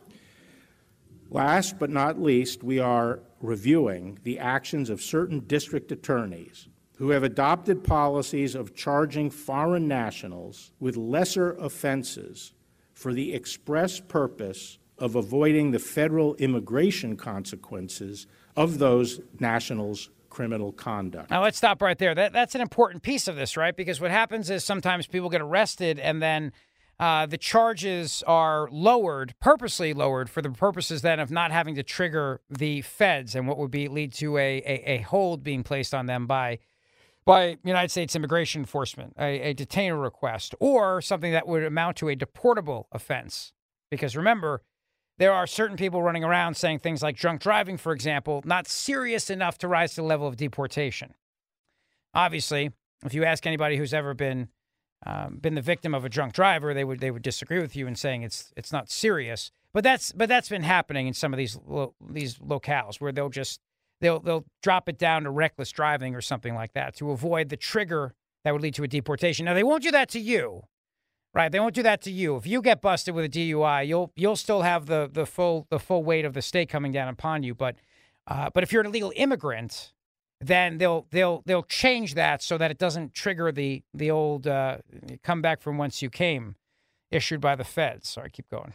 Last but not least, we are reviewing the actions of certain district attorneys who have adopted policies of charging foreign nationals with lesser offenses for the express purpose of avoiding the federal immigration consequences of those nationals' criminal conduct. Now, let's stop right there. That's an important piece of this, right? Because what happens is sometimes people get arrested and then the charges are lowered, purposely lowered, for the purposes then of not having to trigger the feds and what would lead to a hold being placed on them by United States Immigration Enforcement, a detainer request, or something that would amount to a deportable offense. Because remember, there are certain people running around saying things like drunk driving, for example, not serious enough to rise to the level of deportation. Obviously, if you ask anybody who's ever been the victim of a drunk driver, they would disagree with you in saying it's not serious. But that's been happening in some of these locales where they'll drop it down to reckless driving or something like that to avoid the trigger that would lead to a deportation. Now, they won't do that to you, right? They won't do that to you. If you get busted with a DUI, you'll still have the full weight of the state coming down upon you. But if you're an illegal immigrant, then they'll change that so that it doesn't trigger the old come back from whence you came issued by the feds. Sorry, keep going.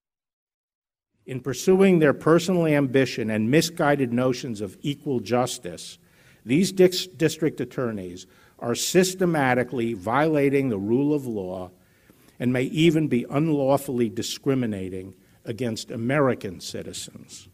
In pursuing their personal ambition and misguided notions of equal justice, these district attorneys are systematically violating the rule of law and may even be unlawfully discriminating against American citizens.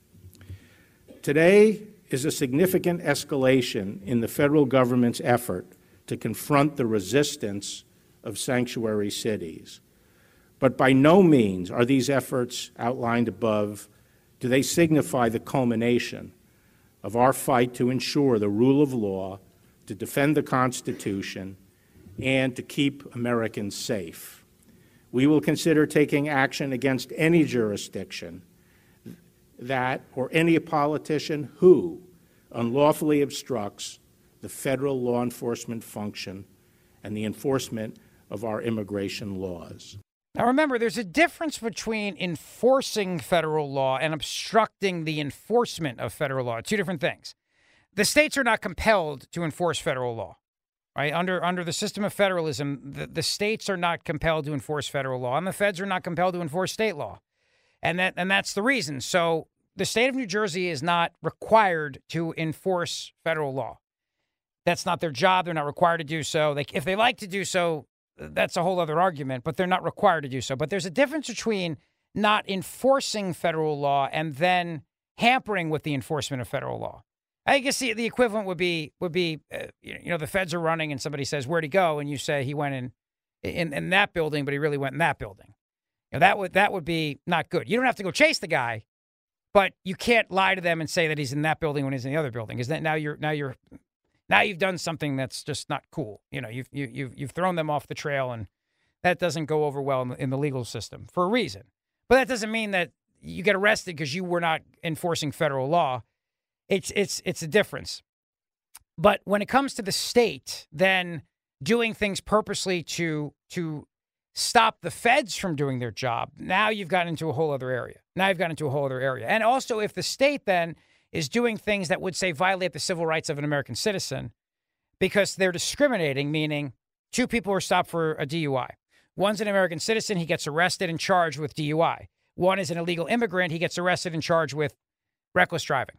Today is a significant escalation in the federal government's effort to confront the resistance of sanctuary cities. But by no means are these efforts outlined above, do they signify the culmination of our fight to ensure the rule of law, to defend the Constitution, and to keep Americans safe. We will consider taking action against any jurisdiction that, or any politician who unlawfully obstructs the federal law enforcement function and the enforcement of our immigration laws. Now, remember, there's a difference between enforcing federal law and obstructing the enforcement of federal law. Two different things. The states are not compelled to enforce federal law, right? Under the system of federalism, the states are not compelled to enforce federal law, and the feds are not compelled to enforce state law. And that's the reason. So the state of New Jersey is not required to enforce federal law. That's not their job. They're not required to do so. If they like to do so, that's a whole other argument, but they're not required to do so. But there's a difference between not enforcing federal law and then hampering with the enforcement of federal law. I guess the equivalent would be the feds are running and somebody says, where'd he go? And you say he went in that building, but he really went in that building. That would be not good. You don't have to go chase the guy, but you can't lie to them and say that he's in that building when he's in the other building. Because now you've done something that's just not cool. You've thrown them off the trail, and that doesn't go over well in the legal system for a reason. But that doesn't mean that you get arrested because you were not enforcing federal law. It's a difference. But when it comes to the state, then doing things purposely to stop the feds from doing their job, now you've gotten into a whole other area. And also, if the state then is doing things that would say violate the civil rights of an American citizen because they're discriminating, meaning two people are stopped for a DUI. One's an American citizen, he gets arrested and charged with DUI. One is an illegal immigrant, he gets arrested and charged with reckless driving.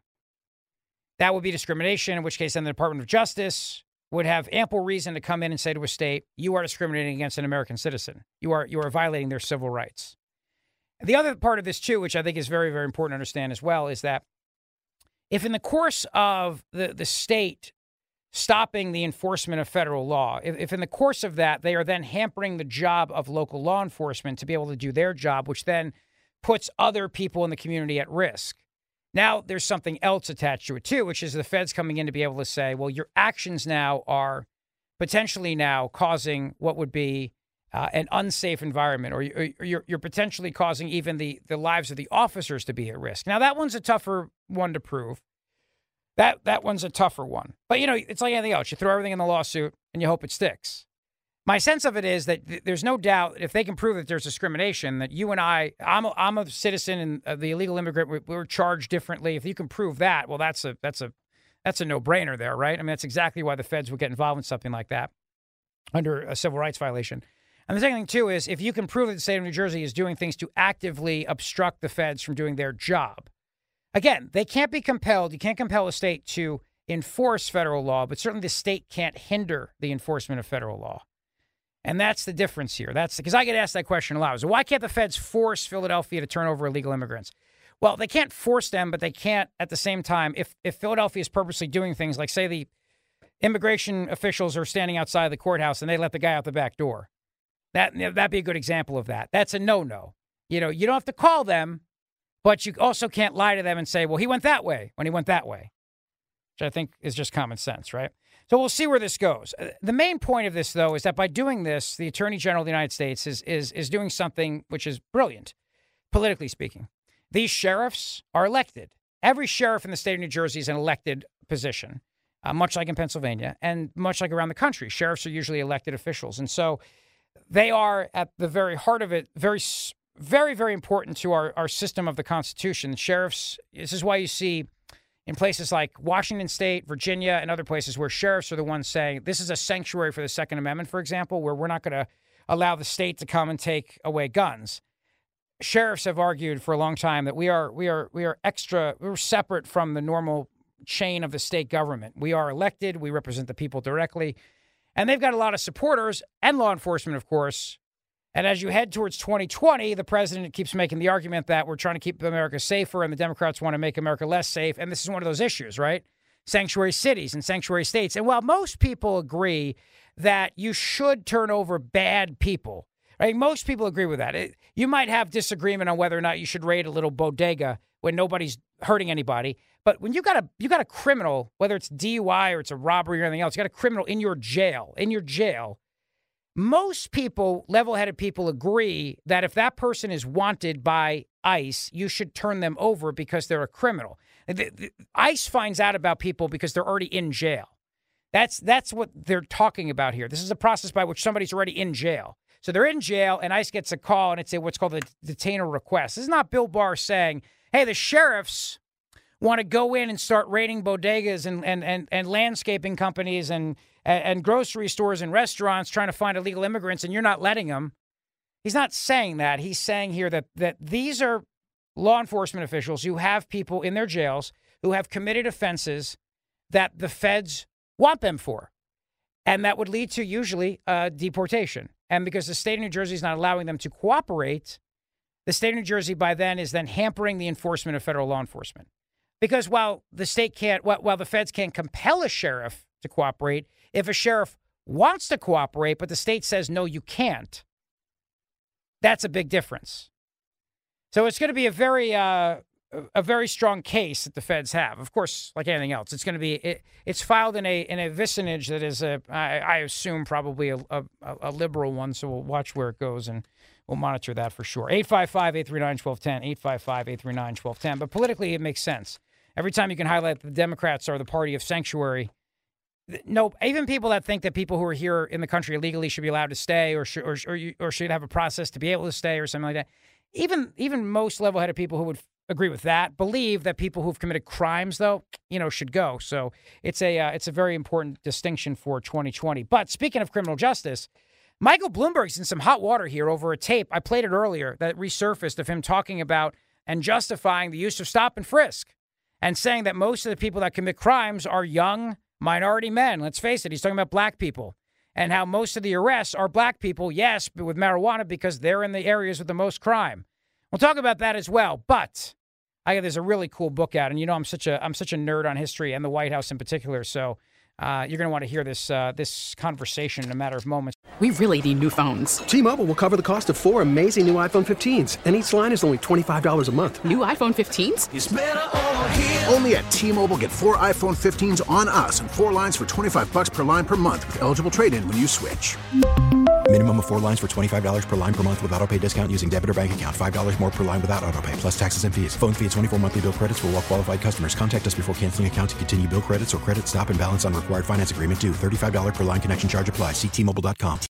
That would be discrimination, in which case then the Department of Justice would have ample reason to come in and say to a state, you are discriminating against an American citizen. You are violating their civil rights. The other part of this, too, which I think is very, very important to understand as well, is that if in the course of the state stopping the enforcement of federal law, if in the course of that they are then hampering the job of local law enforcement to be able to do their job, which then puts other people in the community at risk. Now there's something else attached to it too, which is the feds coming in to be able to say, well, your actions now are potentially now causing what would be an unsafe environment, or you're potentially causing even the lives of the officers to be at risk. Now that one's a tougher one to prove. That one's a tougher one. But, you know, it's like anything else. You throw everything in the lawsuit and you hope it sticks. My sense of it is that there's no doubt if they can prove that there's discrimination, that you and I'm a citizen and the illegal immigrant, we're charged differently. If you can prove that, well, that's a no-brainer there, right? I mean, that's exactly why the feds would get involved in something like that under a civil rights violation. And the second thing, too, is if you can prove that the state of New Jersey is doing things to actively obstruct the feds from doing their job. Again, they can't be compelled. You can't compel a state to enforce federal law, but certainly the state can't hinder the enforcement of federal law. And that's the difference here. That's because I get asked that question a lot. So why can't the feds force Philadelphia to turn over illegal immigrants? Well, they can't force them, but they can't at the same time. If Philadelphia is purposely doing things like, say, the immigration officials are standing outside the courthouse and they let the guy out the back door, that'd be a good example of that. That's a no-no. You know, you don't have to call them, but you also can't lie to them and say, well, he went that way when he went that way, which I think is just common sense, right? So we'll see where this goes. The main point of this, though, is that by doing this, the Attorney General of the United States is doing something which is brilliant, politically speaking. These sheriffs are elected. Every sheriff in the state of New Jersey is an elected position, much like in Pennsylvania and much like around the country. Sheriffs are usually elected officials. And so they are at the very heart of it, very, very important to our system of the Constitution. The sheriffs, this is why you see in places like Washington State, Virginia, and other places where sheriffs are the ones saying this is a sanctuary for the Second Amendment, for example, where we're not going to allow the state to come and take away guns. Sheriffs have argued for a long time that we're separate from the normal chain of the state government. We are elected. We represent the people directly. And they've got a lot of supporters and law enforcement, of course. And as you head towards 2020, the president keeps making the argument that we're trying to keep America safer and the Democrats want to make America less safe. And this is one of those issues, right? Sanctuary cities and sanctuary states. And while most people agree that you should turn over bad people, right? Most people agree with that. You might have disagreement on whether or not you should raid a little bodega when nobody's hurting anybody. But when you got a criminal, whether it's DUI or it's a robbery or anything else, you got a criminal in your jail, most people, level-headed people, agree that if that person is wanted by ICE, you should turn them over because they're a criminal. ICE finds out about people because they're already in jail. That's what they're talking about here. This is a process by which somebody's already in jail. So they're in jail, and ICE gets a call, and it's what's called a detainer request. This is not Bill Barr saying, hey, the sheriffs want to go in and start raiding bodegas and landscaping companies and grocery stores and restaurants trying to find illegal immigrants, and you're not letting them. He's not saying that. He's saying here that these are law enforcement officials who have people in their jails who have committed offenses that the feds want them for, and that would lead to usually deportation. And because the state of New Jersey is not allowing them to cooperate, the state of New Jersey by then is then hampering the enforcement of federal law enforcement. Because while the feds can't compel a sheriff to cooperate, if a sheriff wants to cooperate, but the state says, no, you can't, that's a big difference. So it's going to be a very strong case that the feds have. Of course, like anything else, it's going to be, it's filed in a vicinage that is, I assume, probably a liberal one. So we'll watch where it goes and we'll monitor that for sure. 855-839-1210, 855-839-1210. But politically, it makes sense. Every time you can highlight that the Democrats are the party of sanctuary, no, even people that think that people who are here in the country illegally should be allowed to stay or should have a process to be able to stay or something like that. Even most level-headed people who would agree with that believe that people who've committed crimes, though, should go. So it's a very important distinction for 2020. But speaking of criminal justice, Michael Bloomberg's in some hot water here over a tape. I played it earlier that resurfaced of him talking about and justifying the use of stop and frisk and saying that most of the people that commit crimes are young minority men. Let's face it, he's talking about black people and how most of the arrests are black people, yes, but with marijuana because they're in the areas with the most crime. We'll talk about that as well, but there's a really cool book out, and I'm such a nerd on history and the White House in particular, so You're going to want to hear this conversation in a matter of moments. We really need new phones. T-Mobile will cover the cost of 4 amazing new iPhone 15s, and each line is only $25 a month. New iPhone 15s? It's better over here. Only at T-Mobile, get 4 iPhone 15s on us and 4 lines for $25 per line per month with eligible trade-in when you switch. Minimum of 4 lines for $25 per line per month with autopay discount using debit or bank account. $5 more per line without autopay, plus taxes and fees. Phone fee at 24 monthly bill credits for well-qualified customers. Contact us before canceling account to continue bill credits or credit stop and balance on required finance agreement due. $35 per line connection charge applies. See T-Mobile.com.